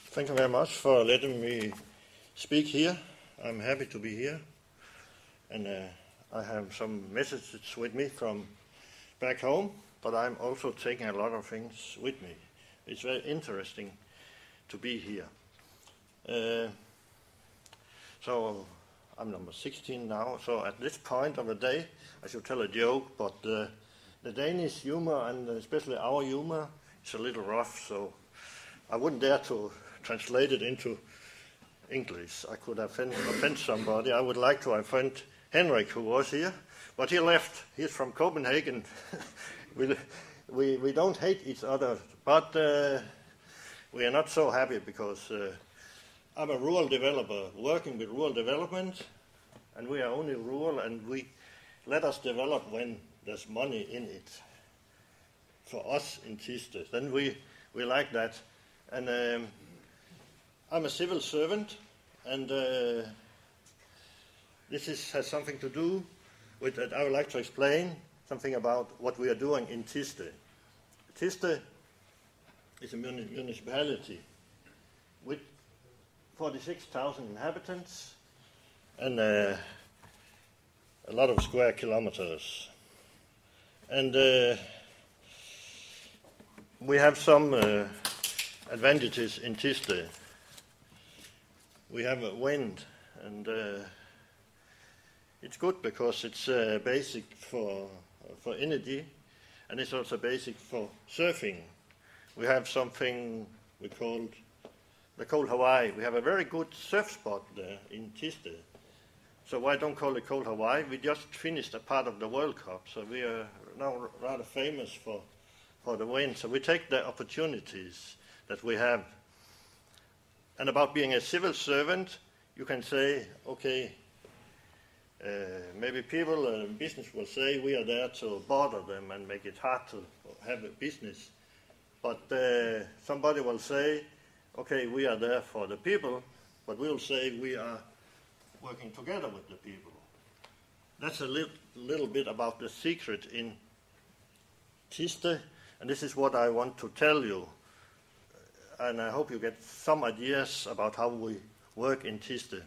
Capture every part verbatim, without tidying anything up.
Thank you very much for letting me speak here. I'm happy to be here. And uh, I have some messages with me from back home, but I'm also taking a lot of things with me. It's very interesting to be here. Uh, so I'm number sixteen now, so at this point of the day I should tell a joke, but uh, the Danish humor, and especially our humor, is a little rough, so I wouldn't dare to translate it into English. I could offend, offend somebody. I would like to offend Henrik, who was here, but he left. He's from Copenhagen. we, we, we don't hate each other, but uh, we are not so happy because uh, I'm a rural developer working with rural development, and we are only rural, and we let us develop when there's money in it. For us in Thisted, then we, we like that. And um, I'm a civil servant, and uh, this is, has something to do with that. I would like to explain something about what we are doing in Thisted. Thisted is a muni- municipality with forty-six thousand inhabitants and uh, a lot of square kilometers. And uh, we have some uh, advantages in Thisted. We have a wind, and uh, it's good because it's uh, basic for for energy, and it's also basic for surfing. We have something we called the Cold Hawaii. We have a very good surf spot there in Thisted. So why don't call it Cold Hawaii? We just finished a part of the World Cup, so we are now rather famous for, for the wind. So we take the opportunities that we have. And about being a civil servant, you can say, okay, uh, maybe people in uh, business will say we are there to bother them and make it hard to have a business. But uh, somebody will say, okay, we are there for the people, but we'll say we are working together with the people. That's a li- little bit about the secret in Thisted, and this is what I want to tell you. And I hope you get some ideas about how we work in Thisted.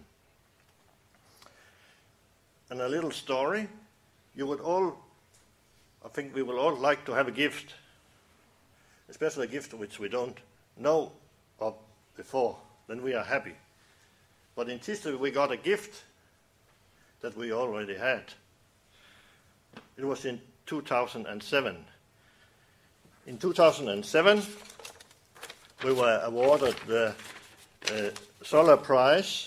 And a little story. You would all, I think we will all like to have a gift, especially a gift which we don't know of before. Then we are happy. But in Thisted we got a gift that we already had. It was in two thousand seven. In two thousand seven, we were awarded the uh, Solar Prize,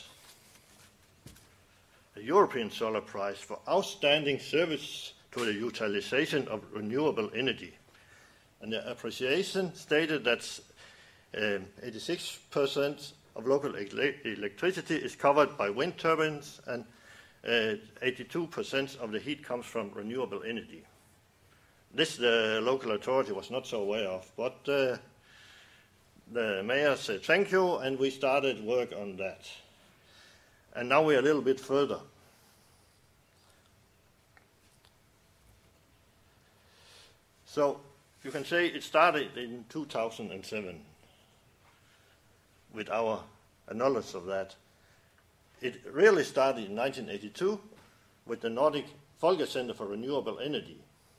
the European Solar Prize for outstanding service to the utilization of renewable energy. And the appreciation stated that um, eighty-six percent of local ele- electricity is covered by wind turbines, and uh, eighty-two percent of the heat comes from renewable energy. This the local authority was not so aware of, but uh, the mayor said thank you, and we started work on that. And now we're a little bit further. So you can say it started in two thousand seven with our knowledge of that. It really started in nineteen eighty-two with the Nordic Folkecenter for Renewable Energy.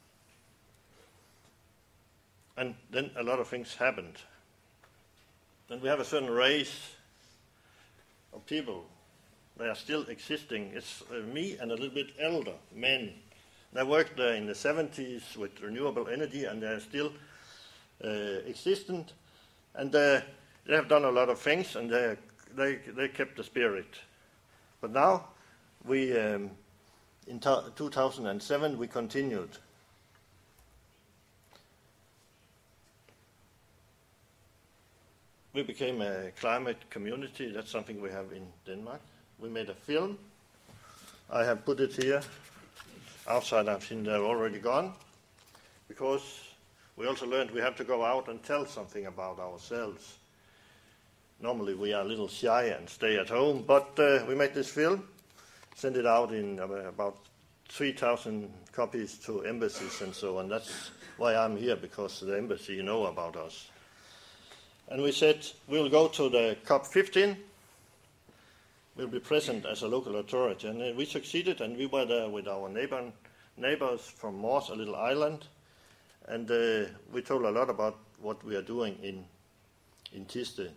And then a lot of things happened. Then we have a certain race of people. They are still existing. It's uh, me and a little bit elder men. They worked there in the seventies with renewable energy, and they are still uh, existent. And uh, they have done a lot of things, and they they they kept the spirit. But now, we um, in two thousand seven we continued. We became a climate community. That's something we have in Denmark. We made a film. I have put it here. Outside, I've seen they're already gone. Because we also learned we have to go out and tell something about ourselves. Normally we are a little shy and stay at home, but uh, we made this film, sent it out in uh, about three thousand copies to embassies and so on. That's why I'm here, because the embassy know about us. And we said we'll go to the COP fifteen. We'll be present as a local authority. And uh, we succeeded, and we were there with our neighbor, neighbors from Mors, a little island. And uh, we told a lot about what we are doing in, in Thisted.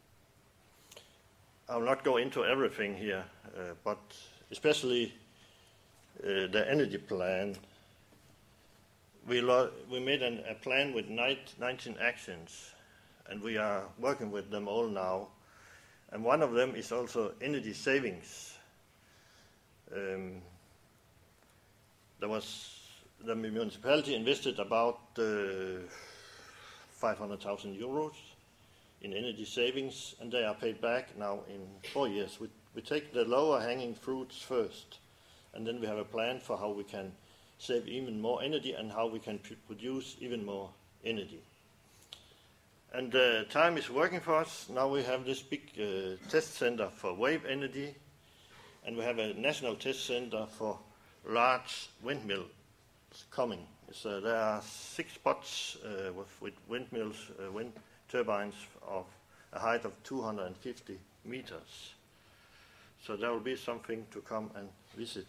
I will not go into everything here, uh, but especially uh, the energy plan. We, lo- we made an, a plan with nineteen actions, and we are working with them all now. And one of them is also energy savings. Um, there was the municipality invested about uh, five hundred thousand euros in energy savings, and they are paid back now in four years. We, we take the lower hanging fruits first, and then we have a plan for how we can save even more energy and how we can p- produce even more energy. And uh, time is working for us. Now we have this big uh, test center for wave energy, and we have a national test center for large windmills coming. So there are six spots uh, with, with windmills, uh, wind turbines of a height of two hundred fifty meters. So there will be something to come and visit.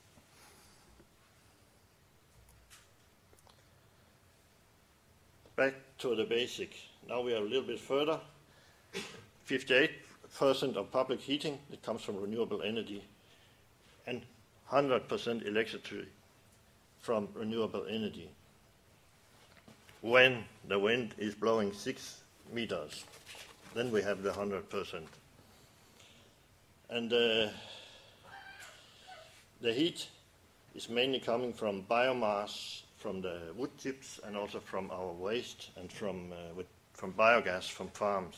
Back to the basic. Now we are a little bit further. fifty-eight percent of public heating, it comes from renewable energy, and one hundred percent electricity from renewable energy. When the wind is blowing six meters, then we have the one hundred percent. And uh, the heat is mainly coming from biomass, from the wood chips, and also from our waste, and from uh, with, from biogas from farms.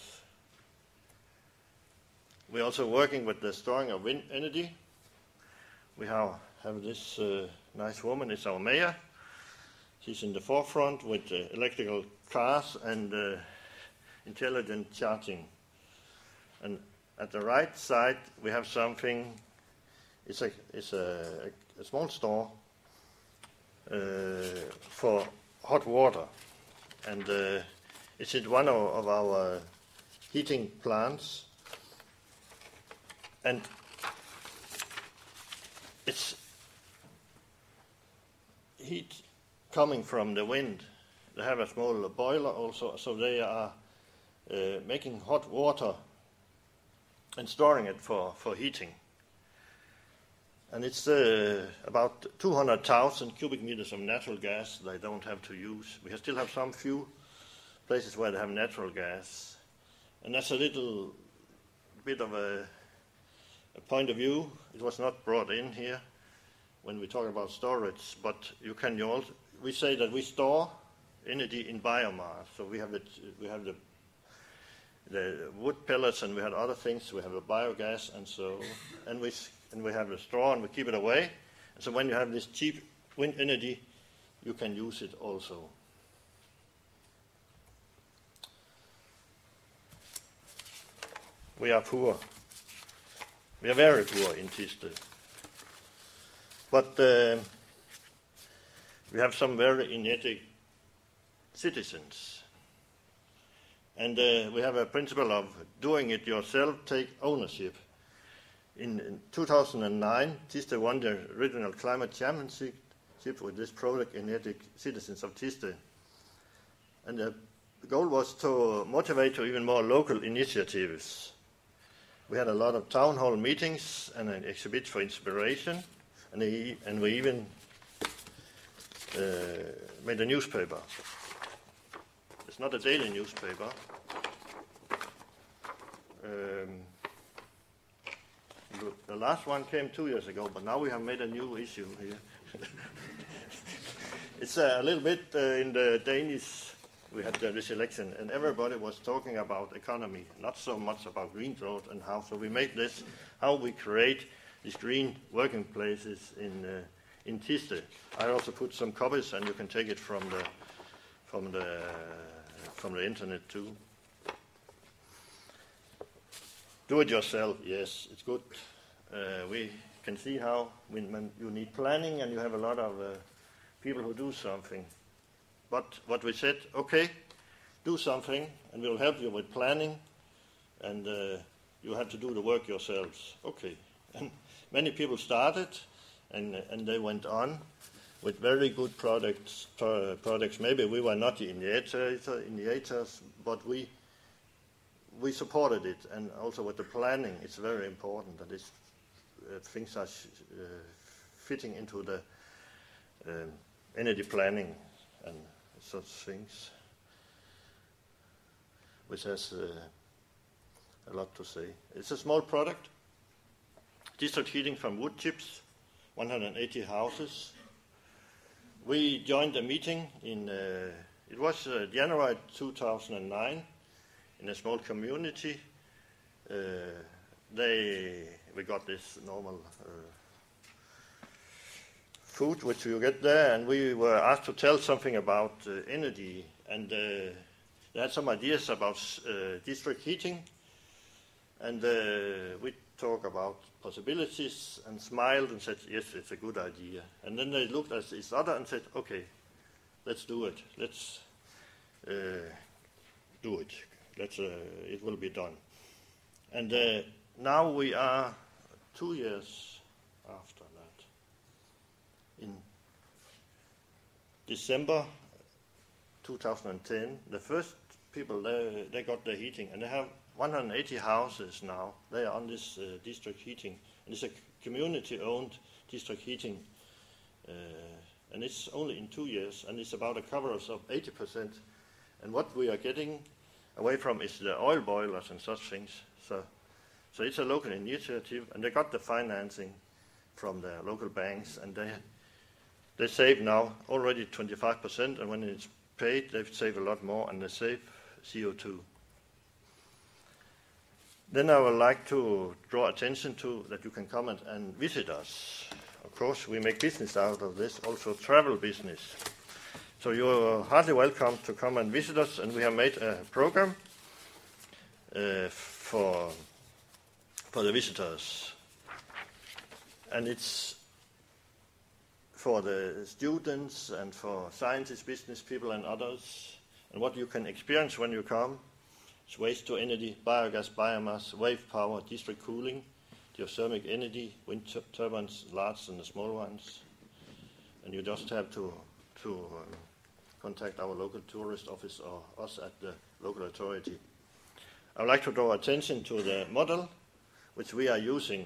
We're also working with the storing of wind energy. We have, have this uh, nice woman, it's our mayor. She's in the forefront with uh, electrical cars and uh, intelligent charging. And at the right side, we have something, it's a, it's a, a, a small store uh, for hot water. And uh, it's in one of, of our heating plants. And it's heat coming from the wind. They have a small boiler also, so they are uh, making hot water and storing it for, for heating. And it's uh, about two hundred thousand cubic meters of natural gas they don't have to use. We still have some few places where they have natural gas. And that's a little bit of a, a point of view. It was not brought in here when we talk about storage, but you can also, we say that we store energy in biomass. So we have the, we have the the wood pellets, and we had other things. We have a biogas, and so and we and we have the straw, and we keep it away. And so when you have this cheap wind energy, you can use it also. We are poor. We are very poor in Thisted. But uh, we have some very energetic citizens. And uh, we have a principle of doing it yourself, take ownership. In, in two thousand nine, Thisted won the regional climate championship with this project, Energetic Citizens of Thisted. And the goal was to motivate to even more local initiatives. We had a lot of town hall meetings and an exhibit for inspiration, and, they, and we even uh, made a newspaper. It's not a daily newspaper. Um, the last one came two years ago, but now we have made a new issue here. It's uh, a little bit uh, in the Danish, we had uh, this election, and everybody was talking about economy, not so much about green growth and how. So we made this, how we create these green working places in uh, in Thisted. I also put some copies, and you can take it from the from the from the internet too. Do it yourself, yes, it's good. Uh, we can see how when, when you need planning and you have a lot of uh, people who do something. But what we said, okay, do something, and we'll help you with planning, and uh, you have to do the work yourselves. Okay. And many people started, and and they went on with very good products. Pro- products. Maybe we were not the initiator, initiators, but we we supported it, and also with the planning, it's very important that it's, uh, things are sh- uh, fitting into the um, energy planning and such things, which has uh, a lot to say. It's a small product. District heating from wood chips, one hundred eighty houses. We joined a meeting in, uh, it was uh, January two thousand nine, in a small community. Uh, they, we got this normal uh, food which you get there, and we were asked to tell something about uh, energy, and uh, they had some ideas about uh, district heating, and uh, we talked about possibilities and smiled and said, yes, it's a good idea. And then they looked at each other and said, okay, let's do it. Let's uh, do it. Let's, uh, it will be done. And uh, now we are two years after that. In December two thousand ten, the first people, they, they got their heating, and they have one hundred eighty houses now. They are on this uh, district heating, and it's a community-owned district heating, uh, and it's only in two years, and it's about a coverage of eighty percent. And what we are getting away from is the oil boilers and such things. So, so it's a local initiative, and they got the financing from the local banks, and they they save now already twenty-five percent, and when it's paid, they save a lot more, and they save C O two. Then I would like to draw attention to that you can come and, and visit us. Of course, we make business out of this, also travel business. So you're heartily welcome to come and visit us, and we have made a program uh, for, for the visitors. And it's for the students and for scientists, business people and others. And what you can experience when you come: it's waste to energy, biogas, biomass, wave power, district cooling, geothermic energy, wind tu- turbines, large and the small ones. And you just have to, to um, contact our local tourist office or us at the local authority. I would like to draw attention to the model which we are using.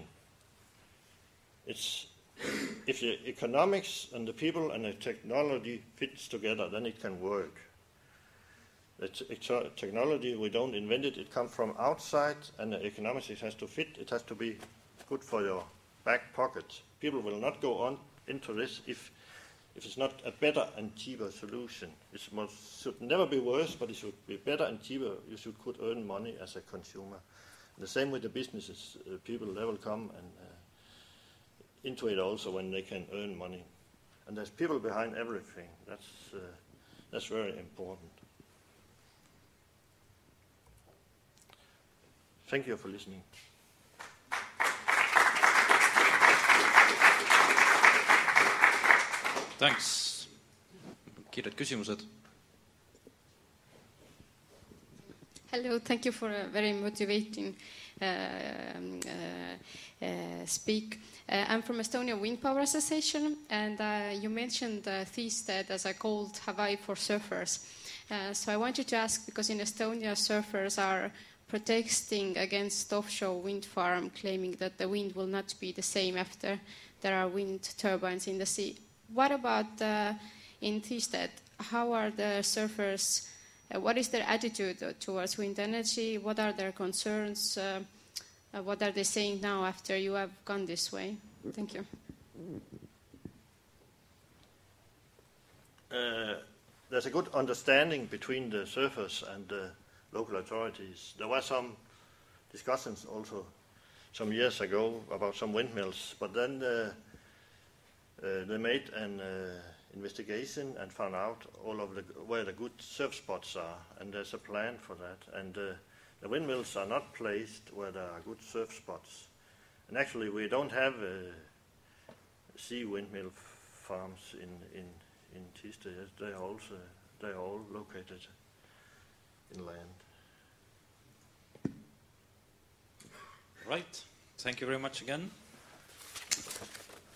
It's, if the economics and the people and the technology fits together, then it can work. The t- technology, we don't invent it, it comes from outside, and the economics, it has to fit, it has to be good for your back pocket. People will not go on into this if if it's not a better and cheaper solution. It must, should never be worse, but it should be better and cheaper. You should could earn money as a consumer. And the same with the businesses. Uh, people, they will come and uh, into it also when they can earn money. And there's people behind everything. That's uh, that's very important. Thank you for listening. Thanks. Kiired küsimused. Hello, thank you for a very motivating uh, uh, uh, speak. Uh, I'm from Estonia Wind Power Association, and uh, you mentioned uh, Thisted as a cold Hawaii for surfers. Uh, so I wanted to ask, because in Estonia surfers are protesting against offshore wind farm, claiming that the wind will not be the same after there are wind turbines in the sea. What about uh, in Thisted? How are the surfers, uh, what is their attitude towards wind energy? What are their concerns? Uh, uh, what are they saying now after you have gone this way? Thank you. Uh, there's a good understanding between the surfers and the local authorities. There were some discussions also some years ago about some windmills, but then uh, uh, they made an uh, investigation and found out all of the where the good surf spots are, and there's a plan for that. And uh, the windmills are not placed where there are good surf spots. And actually, we don't have uh, sea windmill farms in in in Thisted. They are also they are all located in land. Right. Thank you very much again.